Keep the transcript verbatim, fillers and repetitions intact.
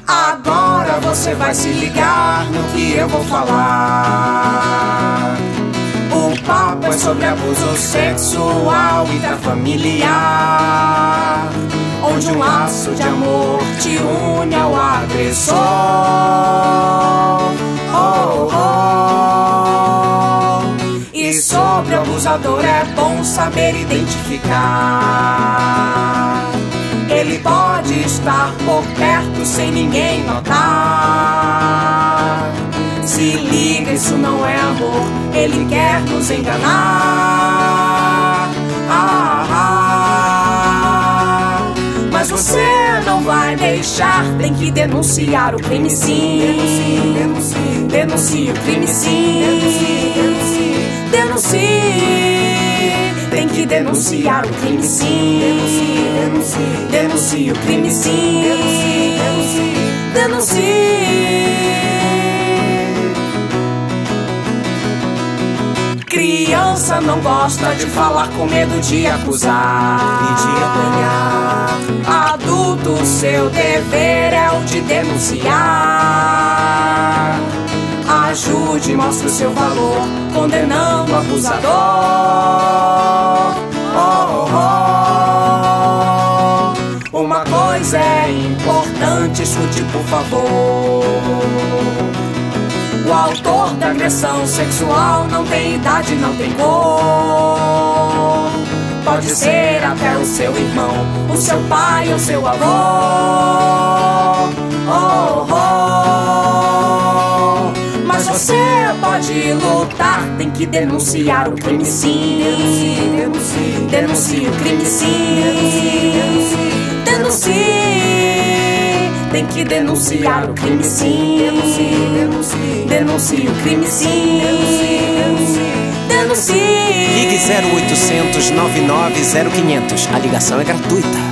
Agora você vai se ligar no que eu vou falar. O papo é sobre abuso sexual intrafamiliar, onde um laço de amor te une ao agressor. Oh, oh. E sobre o abusador é bom saber identificar. Ele pode estar por perto sem ninguém notar. Se liga, isso não é amor, ele quer nos enganar. Ah, ah. Mas você não vai deixar, tem que denunciar o crime sim. Denuncie, denuncie o crime sim. Denuncie, denuncie, tem que denunciar o crime sim. Denuncie, denuncie o crime sim. Denuncie, denuncie. Criança não gosta de falar com medo de acusar e de apanhar. Adulto, seu dever é o de denunciar. Ajude, mostre o seu valor, condenando o abusador. Oh, oh. Uma coisa é importante, escute por favor. O autor da agressão sexual não tem idade, não tem cor. Pode ser até o seu irmão, o seu pai ou seu avô. Oh, oh. Mas você pode lutar, tem que denunciar o crime sim. Denuncie, denuncie o crime sim. Denuncie, tem que denunciar o crime sim. Denuncie, denuncie, denuncie o crime sim. Denuncie. Ligue zero oitocentos, nove nove zero quinhentos. A ligação é gratuita.